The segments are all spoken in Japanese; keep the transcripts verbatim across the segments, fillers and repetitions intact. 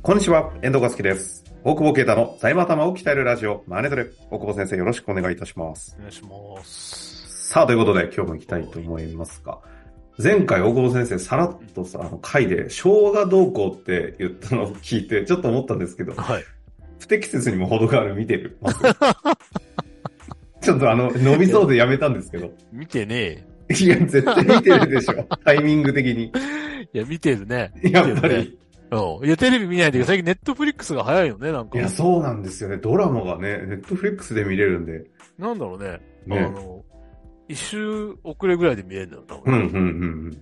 こんにちは、遠藤和樹です。大久保啓太の財務頭を鍛えるラジオ、マネトレ。大久保先生、よろしくお願いいたします。 お願いします。 さあ、ということで、今日も行きたいと思いますが、前回大久保先生、さらっとさ、あの回で、生姜どうこうって言ったのを聞いて、ちょっと思ったんですけど、 はい。 不適切にも程がある見てる。ちょっとあの、伸びそうでやめたんですけど。 見てねえ。いや、絶対見てるでしょ。タイミング的に。 いや、見てるね。 やっぱり。 うん。いや、テレビ見ないで、最近ネットフリックスが早いよね、なんか。 いや、そうなんですよね。ドラマがね、ネットフリックスで見れるんで。 なんだろうね。 ね。 あの、一周遅れぐらいで見れるんだよ、多分。 うん、うん、うん、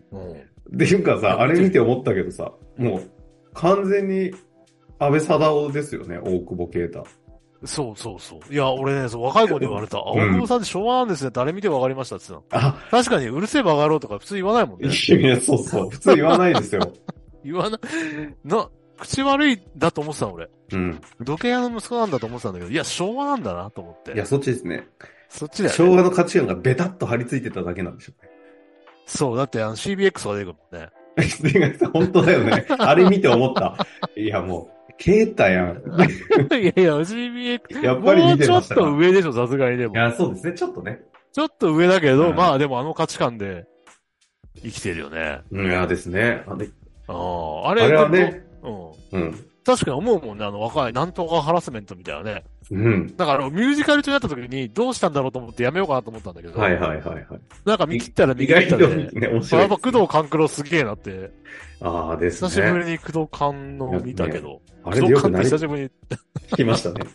うん。 うん。 っていうかさ、あれ見て思ったけどさ、もう、完全に、安倍貞夫ですよね、大久保啓太。 そうそうそう。いや、俺ね、そう、若い子に言われた。あ、 うん、 大久保さんって昭和なんですね。誰見てわかりましたって言ってたの。 あ、 確かに、うるせえバカ野郎とか普通言わないもんね。 いや、そうそう。普通言わないですよ。 言わない。な、口悪いだと思ってたの、俺。 うん。 土建屋の息子なんだと思ってたんだけど、いや、昭和なんだなと思って。 いや、そっちですね。 そっちだよね。 昭和の価値観がベタッと張り付いてただけなんでしょうね。 そう、だってあの シービーエックス が出てくるもんね。 本当だよね。あれ見て思った。いや、もう、啓太やん。 いやいや、シービーエックス、 やっぱり見てましたか。 もうちょっと上でしょ、さすがにでも。 いや、そうですね、ちょっとね。 ちょっと上だけど、 うん、 まあでもあの価値観で生きてるよね。 いやですね。あれ、 ああれ、 あれはね、 うん。 うん。 確かに思うもんね、あの若い、なんとかハラスメントみたいなね。 うん。 だからミュージカル中になった時にどうしたんだろうと思ってやめようかなと思ったんだけど。 はいはいはいはい。 なんか見切ったら見切ったで。 意外とね、面白い、 やっぱ工藤官九郎すげえなって。 ああですね。 久しぶりに工藤官の見たけど。 ね、あれでよくなり久しぶりに。 聞きましたね。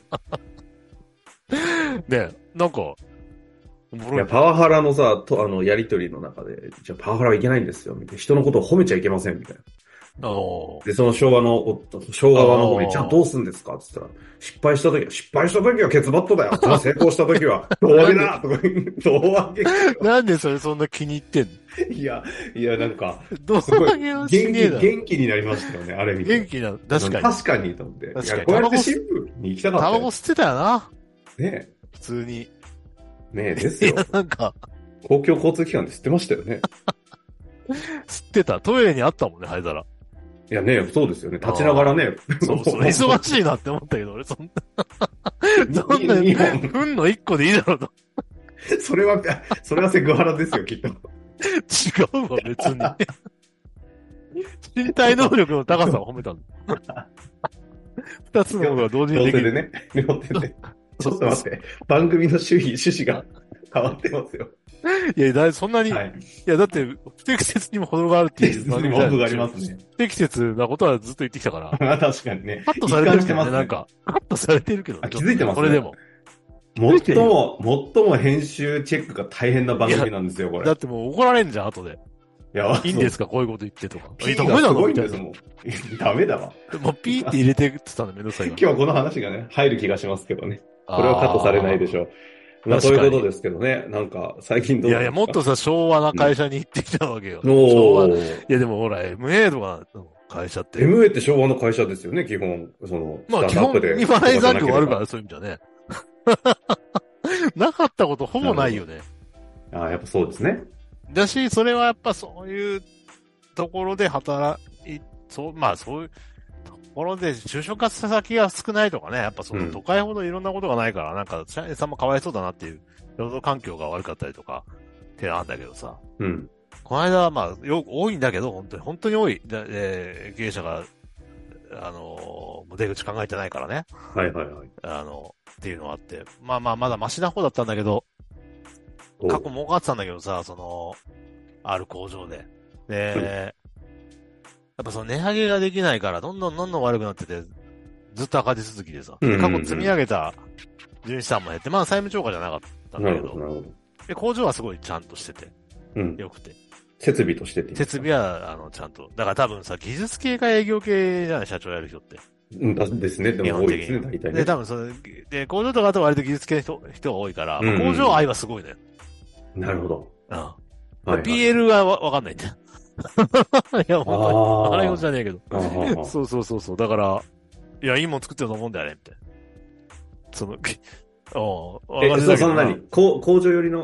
ねなんか、 いや、パワハラのさ、と、あの、やりとりの中で、じゃあパワハラはいけないんですよ、みたいな。人のことを褒めちゃいけません、みたいな。で、その昭和の夫、昭和の方に、じゃあどうすんですかって言ったら、失敗した時は、失敗した時はケツバットだよ。じゃあ成功した時は、胴上げだとか、胴上げ。 なんでそれそんな気に入ってんの？ いや、いや、なんか、 胴上げはしねえだろ。 元気になりましたよね、あれ見て。 元気な、確かに。 確かに、と思って。 確かに。 こうやってシンプルに行きたかった。 タバコ吸ってたよな。 ねえ。 普通に。 ねえ、ですよ。 いや、なんか。 公共交通機関で吸ってましたよね。 吸ってた。トイレにあったもんね、灰皿。 いやね、そうですよね。立ちながらね。 そうそう。忙しいなって思ったけど、俺、そんな。そんな、ふんの一個でいいだろうと。 それは、それはセクハラですよ、きっと。 違うわ、別に。身体能力の高さを褒めたんだ。二つのことが同時にできる。 両手でね。両手で。ちょっと待って。番組の趣旨、趣旨が変わってますよ。 いや、だそんなに、はい、いや、だって、不適切にも程があるっていう番組じゃない。 程がありますね。 不適切なことはずっと言ってきたから。 確かにね。 カットされてるけどね、なんか。カットされてるけどね。 気づいてますね。 これでも。 最も、最も編集チェックが大変な番組なんですよ、これ。 だってもう怒られんじゃん、後で。 いや、 いいんですか、こういうこと言ってとか。 ダメだろみたいな。ダメだわ。 もうピーって入れてってたんだ、めんどくさい。 今日はこの話がね、入る気がしますけどね。これはカットされないでしょう。まあそういうことですけどね。なんか、最近どうですか？ いやいや、もっとさ、昭和な会社に行ってきたわけよ。 うん、昭和。いやでもほら、エムエー とかの会社って。 エムエー って昭和の会社ですよね、基本。その、 まあ基本、未払い残業あるから、そういう意味じゃね。なかったことほぼないよね。 ああ、やっぱそうですね。 だし、それはやっぱそういうところで働い、そう、まあそういうところで就職先が少ないとかね、やっぱその都会ほどいろんなことがないから、うん、なんか社員さんもかわいそうだなっていう、労働環境が悪かったりとか、ってなんだけどさ。 うん。 この間はまあ、よ、多いんだけど、本当に、本当に多い。で、えー、経営者が、あのー、出口考えてないからね。 はいはいはい。 あの、っていうのがあって。まあまあ、まだマシな方だったんだけど、過去儲かってたんだけどさ、その、ある工場で。で、うん、やっぱその値上げができないから、どんどんどんどん悪くなってて、ずっと赤字続きでさ。で、過去積み上げた純資産も減って、まあ債務超過じゃなかったんだけど、 なるほど、なるほど。 で、工場はすごいちゃんとしてて、 うん。 良くて。 設備としてって設備は、あの、ちゃんと。だから多分さ、技術系か営業系じゃない、社長やる人って。 うん、ですね。でも多いですね、大体ね。 で、多分その、で、工場とかだと割と技術系の人人が多いから、うんうん、工場愛はすごいね。 なるほど。 うん。はいはい、ピーエル はわかんないんだよ。いや、本当に。わからんようじゃねえけど。そうそうそうそう。だから、いや、いいもん作ってると思うんだよね、みたいな。その、 おえ、そその何工場寄りの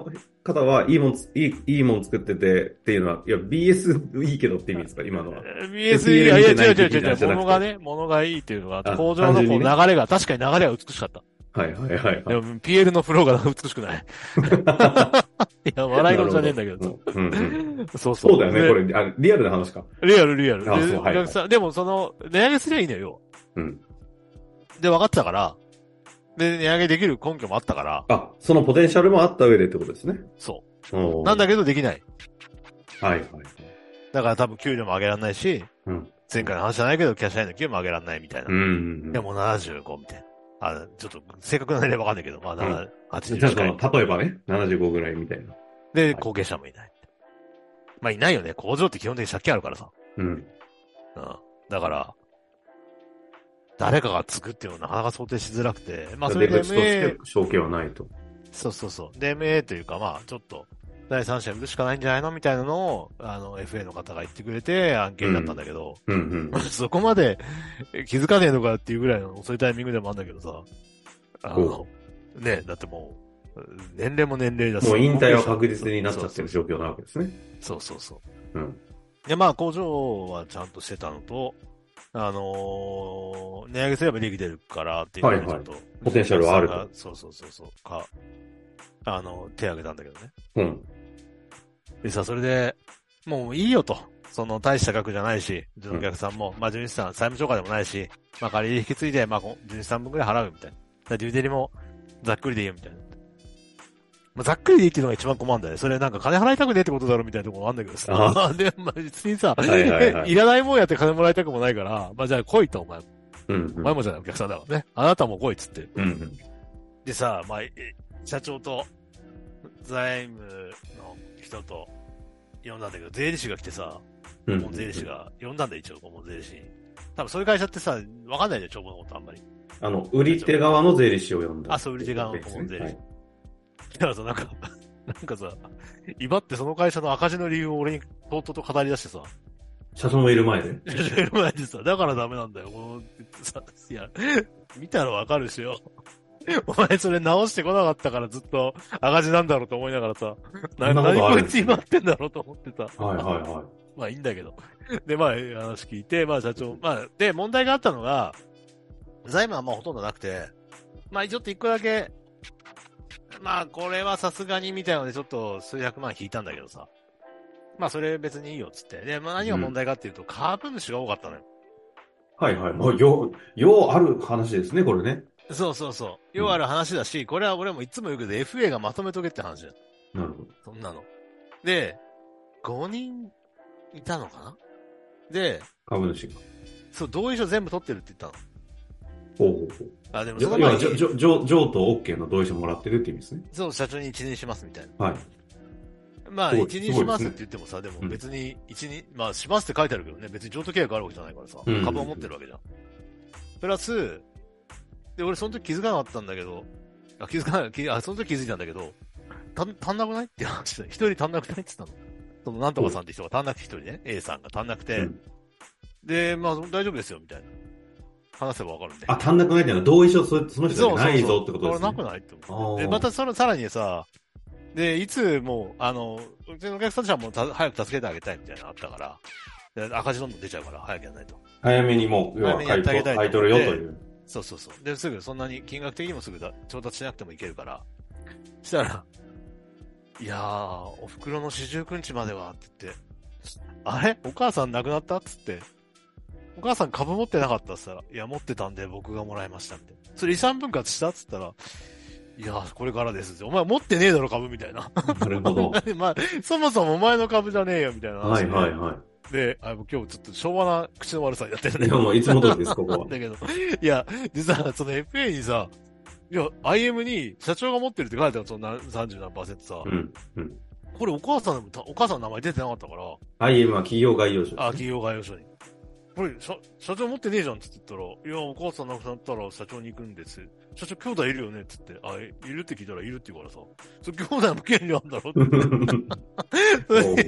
方はいいもんつ、いい、いいもん作っててっていうのは、いや、ビーエス いいけどって意味ですか今のは。 ビーエス いい、いや、違う違う違う違う、物がね、物がいいっていうのが、工場のこう流れが、ね、確かに流れが美しかった。 はいはいはい、はい。 でも ピーエル のフローが美しくない。いや、笑い事じゃねえんだけど。 うんうん、 そうそう。 そうだよね、これあ、リアルな話か。 リアルリアル。 あそうはいはい、 でもその、値上げすりゃいいのよ。 うん。 で、分かってたから、で、値上げできる根拠もあったから。 あ、そのポテンシャルもあった上でってことですね。 そう。なんだけどできない。 はいはい。 だから多分給料も上げられないし、 うん、 前回の話じゃないけど、キャッシャーの給料も上げられないみたいな。 うんうんうん、 でもななじゅうごみたいな。あ、ちょっと正確な年齢わかんないけど、まあ、うん、はちじゅう近い。 例えばね、ななじゅうごぐらいみたいな。 で、後継者もいない。まあ、いないよね。工場って基本的に借金あるからさ。 うん。うん。 だから、誰かが継ぐっていうのはなかなか想定しづらくて、まあ、それで エムエー。 証券はないと。 そうそうそう。で、エムエー というか、まあ、ちょっと、第三者売るしかないんじゃないのみたいなのを、あの、エフエー の方が言ってくれて、案件だったんだけど、 うんうんうん、 そこまで気づかねえのかっていうぐらいの遅いタイミングでもあるんだけどさ、あの、ね、だってもう、年齢も年齢だし。 もう引退は確実になっちゃってる状況なわけですね。 そうそうそう。 うん。 で、まあ、工場はちゃんとしてたのと、あのー、値上げすれば利益出るからっていうのがちょっと、はいはい、 ポテンシャルはあると。 そうそうそうそう。か、あの、手挙げたんだけどね。 うん。 でさ、それで、もういいよと。その大した額じゃないし、うちのお客さんも、うん、まあ、純資産、債務超過でもないし、まあ、仮に引き継いで、まあ、純資産分くらい払うみたいな。だデューデリも、ざっくりでいいよみたいな。まあ、ざっくりでいいっていうのが一番困るんだよね。それなんか金払いたくねえってことだろみたいなところもあるんだけどさ。あで、まあ、別にさ、はいはいはい、いらないもんやって金もらいたくもないから、まあ、じゃあ来いと、お前も。うん、うん、お前もじゃないお客さんだからね。あなたも来いっつって。 うんうん、 でさ、まあ、社長と、財務の人と、呼んだんだけど、税理士が来てさ、顧問税理士が、呼んだんだよ、一応、顧問税理士に。多分そういう会社ってさ、わかんないじゃん、帳簿のことあんまり。 あの、売り手側の税理士を呼んだ。 あ、そう、売り手側の顧問税理士。だからさ、なんか、なんかさ、威張ってその会社の赤字の理由を俺にとうとうと語り出してさ。 社長もいる前で社長いる前でさ、だからダメなんだよ、この、さ、いや、見たらわかるしよ。お前それ直してこなかったからずっと赤字なんだろうと思いながらさ、な何こいつ威張ってんだろうと思ってさ。 はいはいはい。 まあいいんだけど。で、まあ話聞いて、まあ社長、まあ、で、問題があったのが、財務はまあほとんどなくて、まあちょっと一個だけ、まあこれはさすがにみたいなのでちょっと数百万引いたんだけどさ。まあそれ別にいいよっつって。で、まあ何が問題かっていうと、うん、株主が多かったのよ。 はいはい。もうよう、ようある話ですね、これね。 そうそうそう。ようある話だし、うん、これは俺もいつも言うけど エフエー がまとめとけって話だよ。 なるほど。 そんなの。で、ごにんいたのかなで、 株主が。 そう、同意書全部取ってるって言ったの。 ほうほうほう。 あ、でもその前に。 ジョ、ジョ、ジョ、ジョーと OK の同意書もらってるって意味ですね。 そう、社長に一任しますみたいな。 はい。 まあ、一任しますって言ってもさ、でも別に一任、まあ、しますって書いてあるけどね、別に譲渡契約あるわけじゃないからさ、うん、株を持ってるわけじゃん。プラス、で、俺その時気づかなかったんだけど、あ、気づかない、あ、その時気づいたんだけど、た、足んなくないって話だ。一人足んなくないって言ったの。その、なんとかさんって人が足んなくて一人ね、A さんが足んなくて、うん、で、まあ、大丈夫ですよ、みたいな。話せばわかるんで。 あ、足んなくないっていうのは同意書、その人じゃないぞってことですね。 これなくないって思う。で、またその、さらにさ、で、いつもう、あの、うちのお客さんたちはもうた早く助けてあげたいみたいなのあったから、で赤字どんどん出ちゃうから早くやらないと。 早めにもう、要は買い取買い取るよという。 そうそうそう。で、すぐそんなに金額的にもすぐだ調達しなくてもいけるから。したら、いやー、お袋の四十九日まではって言って、あれお母さん亡くなったっつって、お母さん株持ってなかったっつったら、いや、持ってたんで僕がもらいましたみたいな。それ遺産分割したっつったら、いや、これからです。お前持ってねえだろ、株みたいな。 なるほど。 まあ、そもそもお前の株じゃねえよ、みたいな話で。 はいはいはい。 で、あ今日ちょっと昭和な口の悪さやってるね。 いや、もういつも通りです、ここは。 だけど、いや、実はその エフエー にさ、いや、アイエム に社長が持ってるって書いてあるそのさんじゅう何パーセントさ。 うん、うん。 これお母さん、お母さんの名前出てなかったから。 アイエム は企業概要書です、ね。 あ、企業概要書に。これ、社、社長持ってねえじゃんって言ったら、いや、お母さん亡くなったら社長に行くんです。社長兄弟いるよねって言って、あ、いるって聞いたらいるって言うからさ、そ兄弟も権利あるんだろって。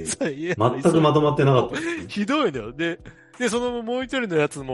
全くまとまってなかった、 ひどいんだよ。で、で、そのもう一人のやつも、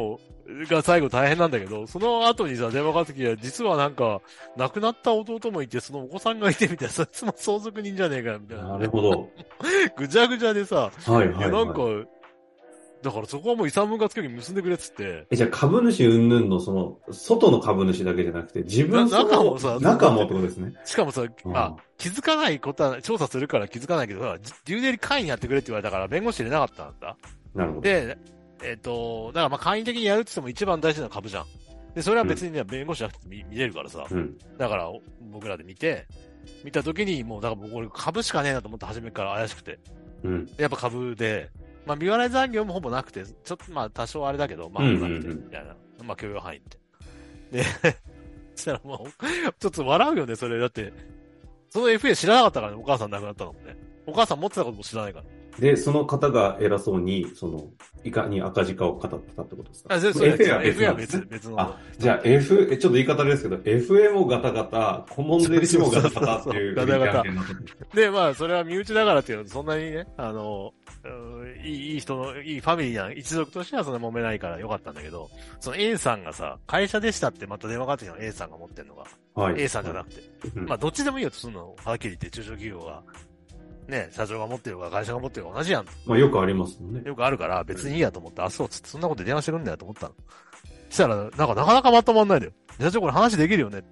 が最後大変なんだけど、その後にさ、電話かかってきて、実はなんか、亡くなった弟もいて、そのお子さんがいてみたいな、そいつも相続人じゃねえかよ、みたいな。 なるほど。 ぐちゃぐちゃでさ、 はいはい、はい。いや、 なんか、だからそこはもう遺産分割協議結んでくれっつって。 え、じゃあ株主云々のその、外の株主だけじゃなくて、自分の中もさ、 中もってことですね。 しかもさ、あ、気づかないことは、調査するから気づかないけど、デューデリ会員やってくれって言われたから、弁護士入れなかったんだ。 なるほど。 で、えっ、ー、と、だからまあ会員的にやるって言っても一番大事な株じゃん。で、それは別にね、うん、弁護士じゃなくて 見, 見れるからさ。うん、だから、僕らで見て、見たときに、もう、だから僕、株しかねえなと思って初めから怪しくて。うん。やっぱ株で、まあ、未払い残業もほぼなくて、ちょっとまあ、多少あれだけど、まあ、ほぼなくて、みたいな。まあ、許容範囲って。で、そしたらもう、ちょっと笑うよね、それ。だって、その エフエー 知らなかったからね、お母さん亡くなったのもね。お母さん持ってたことも知らないから。 で、その方が偉そうに、その、いかに赤字化を語ってたってことですか？ あ、そうそう エフエー は別、エフエー は別、別の。 あ、じゃあ F、ちょっと言い方ですけど、エフエー もガタガタ、顧問税理士もガタガタっていう。 ガタガタ。で、まあ、それは身内だからっていうのは、そんなにね、あの、いい、いい人の、いいファミリーな一族としてはそんな揉めないからよかったんだけど、その A さんがさ、会社でしたってまた電話かかってきたの A さんが持ってんのが。はい。A さんじゃなくて。はい、まあ、どっちでもいいよとするの、はっきり言って中小企業が。ね、社長が持ってるか会社が持ってるか同じやん。 まあよくありますもんね。 よくあるから別にいいやと思って、あ、そうつってそんなことで電話してくんだよと思ったの。そしたら、なんかなかなかまとまんないでよ。社長これ話できるよねって。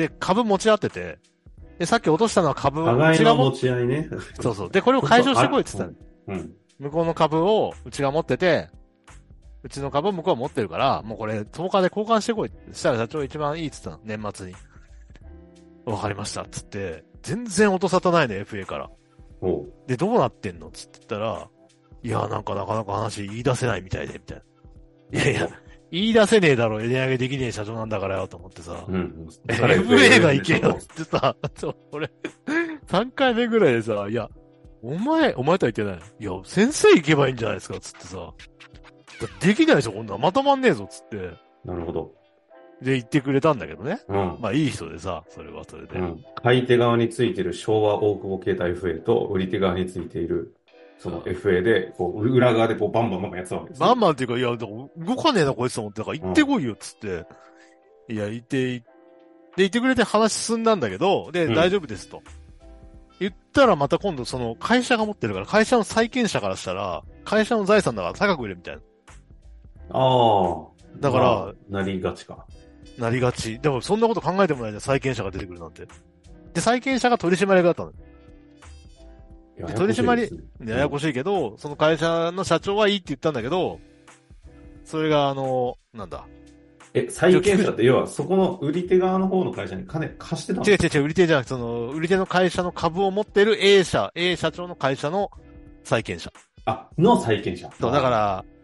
で、株持ち合ってて、で、さっき落としたのは株を。 互いの持ち合いね。 そうそう。で、これを解消してこいって言ってたの。うん。向こうの株をうちが持ってて、うちの株を向こうは持ってるから、もうこれとおかで交換してこいって。そしたら社長一番いいって言ったの。年末に。わかりましたっつって、全然音沙汰ないね、エフエー から。で、どうなってんのつって言ったら、いや、なんかなかなか話言い出せないみたいで、みたいな。いやいや、言い出せねえだろ、値上げできねえ社長なんだからよ、と思ってさ。うん。エフエー が行けよ、つってさ、俺、さんかいめぐらいでさ、いや、お前、お前とは言ってない。いや、先生行けばいいんじゃないですか、つってさ。できないでしょ、こんなまとまんねえぞ、つって。 なるほど。 で、言ってくれたんだけどね。うん。まあ、いい人でさ、それはそれで。うん。 買い手側についてる昭和大久保携帯 エフエー と、売り手側についている、その エフエー で、こう、裏側でこう、バンバンバンバンやってたわけです、ね。 バンバンっていうか、いや、動かねえな、こいつと思って、だから行ってこいよ、つって。うん、いや、行って、で、言ってくれて話進んだんだけど、で、うん、大丈夫ですと。言ったらまた今度その会社が持ってるから、会社の債権者からしたら、会社の財産だから高く売れみたいな。 ああ。 だから、まあ、 なりがちか。 なりがち。でもそんなこと考えてもないじゃん、債権者が出てくるなんて。で、債権者が取締役だったの。で、取締り、ややこしいけど、うん、その会社の社長はいいって言ったんだけど、それがあの、なんだ。 え、債権者って要はそこの売り手側の方の会社に金貸してたの？ 違う違う違う、売り手じゃなくて、その、売り手の会社の株を持ってる A 社、A 社長の会社の債権者。 あ、の債権者。 そう、だから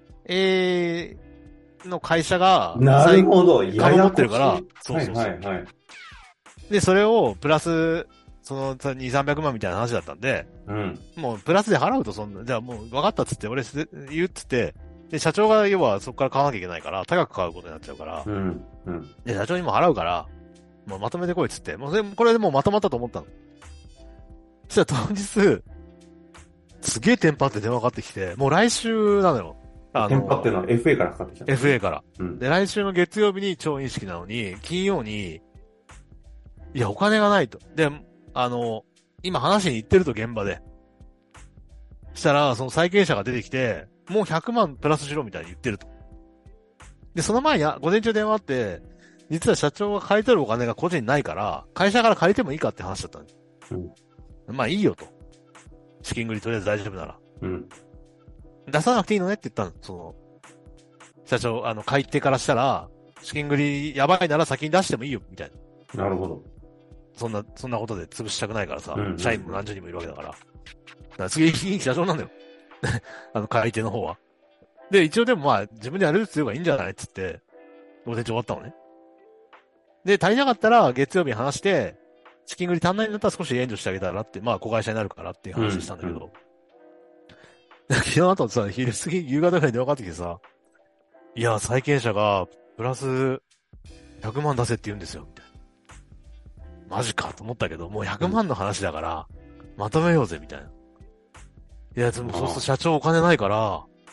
、A の会社が、 なるほど、 株持ってるから、 そうそうそう。はいはいはい。 で、それを、プラス、その、にせんさんびゃくまんみたいな話だったんで、うん。もう、プラスで払うと、そんな、じゃあもう、分かったっつって、俺、言うっつって、で、社長が、要は、そこから買わなきゃいけないから、高く買うことになっちゃうから、うん。うん。で、社長にも払うから、もうまとめてこいっつって、もう、これでもうまとまったと思ったの。そしたら当日、すげえテンパって電話かかってきて、もう来週なのよ。 あの、テンパってのは エフエー からかかってきた。 エフエー から。うん。で、来週の月曜日に調印式なのに、金曜に、いや、お金がないと。で、あの、今話に行ってると現場で。したら、その債権者が出てきて、もうひゃくまんプラスしろみたいに言ってると。で、その前に、午前中電話あって、実は社長が借りてるお金が個人にないから、会社から借りてもいいかって話だったんです。うん。まあいいよと。資金繰りとりあえず大丈夫なら。うん。出さなくていいのねって言ったの。その、社長、あの、買い手からしたら、資金繰りやばいなら先に出してもいいよ、みたいな。なるほど。 そんな、そんなことで潰したくないからさ、うんうんうん、社員も何十人もいるわけだから。だから次、いい社長なんだよ。あの、買い手の方は。で、一応でもまあ、自分でやるって言えばいいんじゃないっつって、午前中終わったのね。で、足りなかったら月曜日に話して、資金繰り足んないんだったら少し援助してあげたらって、まあ、子会社になるからっていう話したんだけど。うんうん、昨日あとさ、昼過ぎ、夕方ぐらいに電話かかってきてさ、いや、債権者が、プラス、ひゃくまん出せって言うんですよ、みたいな。マジかと思ったけど、もうひゃくまんの話だから、まとめようぜ、みたいな。いや、でもそうすると社長お金ないから、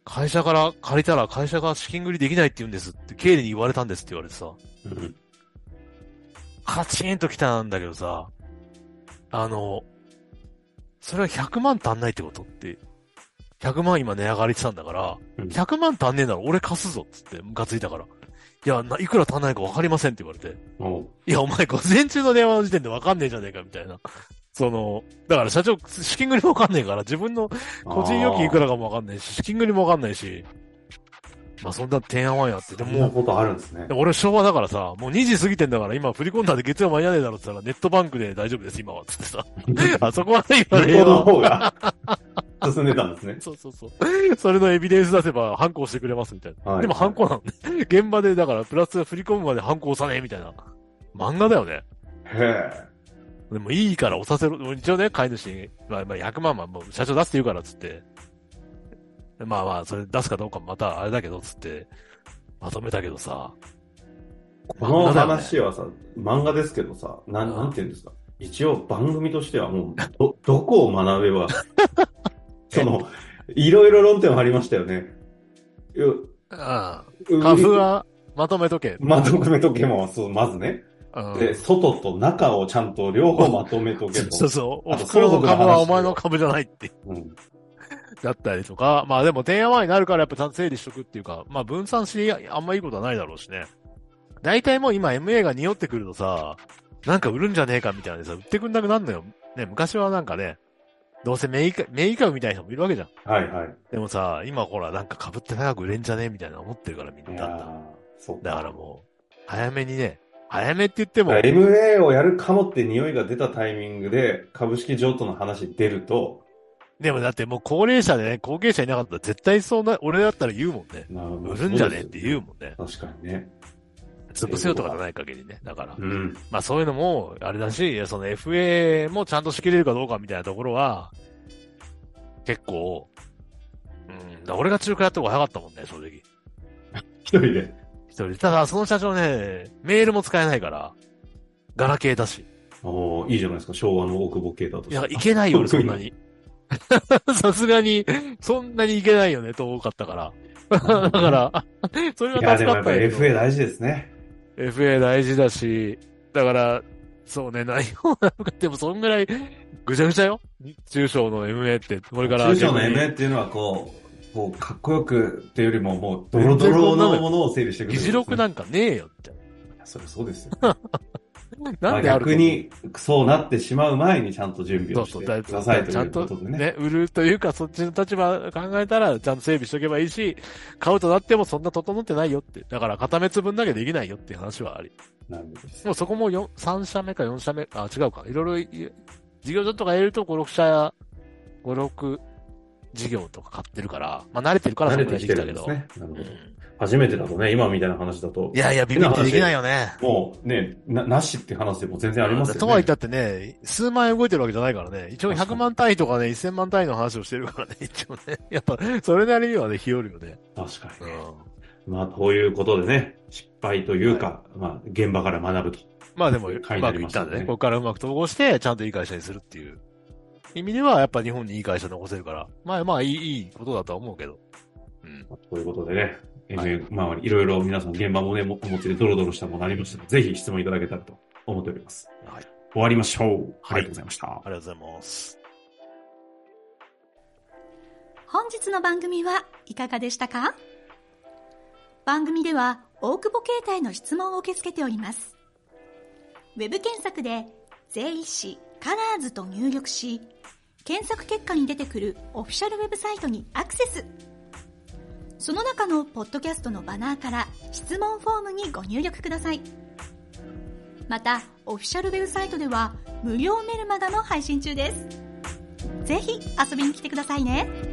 会社から借りたら会社が資金繰りできないって言うんですって経理に言われたんですって言われてさ。うん。カチンと来たんだけどさ、あの、それはひゃくまん足んないってことって、ひゃくまん今値上がりしてたんだから、うん、ひゃくまん足んねえなら俺貸すぞっつってムカついたから。いや、いくら足んないか分かりませんって言われて。いや、お前午前中の電話の時点で分かんねえじゃねえかみたいな。その、だから社長、資金繰りも分かんねえから、自分の個人預金いくらかも分かんないし、資金繰りも分かんないし、まあそんな提案はやって、 でも、そんなことあるんですね。 俺昭和だからさ、もうにじ過ぎてんだから今振り込んだんで月曜間に合わねえだろって言ったらネットバンクで大丈夫です今はつってさ。あそこはね、今ね。 向こうの方が進んでたんですね。 そうそうそう。それのエビデンス出せば反抗してくれますみたいな。はい、でも反抗なんで、現場でだからプラス振り込むまで反抗さねえみたいな。漫画だよね。 へえ。 でもいいから押させろ。一応ね、買い主に、まあ、まあ、ひゃくまんはもう社長出すって言うからつって。まあまあ、それ出すかどうかもまたあれだけどつって、まとめたけどさ。 この話はさ、漫画ですけどさ、なん、なんて言うんですか。一応番組としてはもう、ど、どこを学べば、その、いろいろ論点はありましたよね。 ああ。株はまとめとけ。 まとめとけも、そう、まずね。で、外と中をちゃんと両方まとめとけと。 そうそう。お袋の株はお前の株じゃないって。うん。だったりとか、まあでも、てんやわんになるからやっぱちゃんと整理しとくっていうか、まあ分散し、あんまいいことはないだろうしね。大体もう今 エムエー が匂ってくるとさ、なんか売るんじゃねえかみたいなでさ、売ってくんなくなるのよ。ね、昔はなんかね、どうせメイカ、メイカみたいな人もいるわけじゃん。 はいはい。 でもさ、今ほらなんか被って長く売れんじゃねえみたいな思ってるからみんなだ。そうだからもう、早めにね、早めって言っても。 エムエー をやるかもって匂いが出たタイミングで株式譲渡の話出ると。 でもだってもう高齢者でね、後継者いなかったら絶対そうな、俺だったら言うもんね。売るんじゃねえって言うもんね。 確かにね。 潰せよとかじゃない限りね。だから。 うん。 まあそういうのも、あれだし、その エフエー もちゃんと仕切れるかどうかみたいなところは、結構、うん、だ俺が仲介やった方が早かったもんね、正直。 一人で。 一人で。ただ、その社長ね、メールも使えないから、ガラケーだし。 おー、いいじゃないですか、昭和の大久保啓太として。 いや、いけないよ、俺そんなに。さすがに、そんなにいけないよね、遠かったから。だから、それは助かったよ。いや、でもやっぱりエフエー 大事ですね。 エフエー 大事だし、だから、そうね、内容なんか、でもそんぐらい、ぐちゃぐちゃよ。中小の エムエー って、これから。 中小の エムエー っていうのはこう、こう、かっこよくっていうよりも、もう、ドロドロのものを整理してくる、ね。 議事録なんかねえよって。 いや、それそうですよ。 なんである逆に、そうなってしまう前にちゃんと準備をしてくださいということでね。 ね、売るというか、そっちの立場考えたら、ちゃんと整備しとけばいいし、買うとなってもそんな整ってないよって。だから、片目つぶんなきゃできないよっていう話はあり。 なるほど。 もうそこもよん、さん社目かよん社目、あ、違うか。いろいろ、事業所とかやるとご、ろく社や、ご、ろく事業とか買ってるから、まあ慣れてるからそんなにできたけど。 慣れてきてるんですね。なるほど。うん初めてだとね、今みたいな話だと。 いやいや、ビビってできないよね。 もうね、な、なしって話でも全然ありますよね。 とはいったってね、数万円動いてるわけじゃないからね。一応ひゃくまん単位とかね、せんまん単位の話をしてるからね、一応ね。やっぱ、それなりにはね、ひよるよね。 確かにね。うん、まあ、こういうことでね、失敗というか、はい、まあ、現場から学ぶと。 まあでも、うまくいったんでね。ここからうまく統合して、ちゃんといい会社にするっていう意味では、やっぱ日本にいい会社残せるから、まあまあ、いい、いいことだとは思うけど。 うん。ということでね。エムエー 周り、いろいろ皆さん現場もね、お持ちでドロドロしたものありましたので、ぜひ質問いただけたらと思っております。はい。終わりましょう。ありがとうございました。 はい、ありがとうございます。 本日の番組はいかがでしたか？番組では大久保携帯の質問を受け付けております。ウェブ検索で税理士カラーズと入力し、検索結果に出てくるオフィシャルウェブサイトにアクセス。その中のポッドキャストのバナーから質問フォームにご入力ください。また、オフィシャルウェブサイトでは無料メルマガも配信中です。ぜひ遊びに来てくださいね。